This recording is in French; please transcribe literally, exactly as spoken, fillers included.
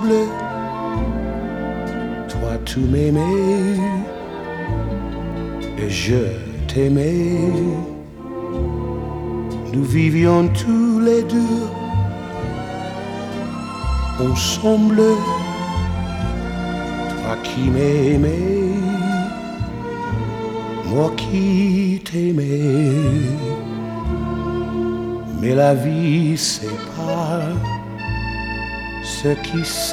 ensemble, toi tu m'aimais et je t'aimais. Nous vivions tous les deux ensemble, toi qui m'aimais, moi qui t'aimais. Mais la vie sépare ceux qui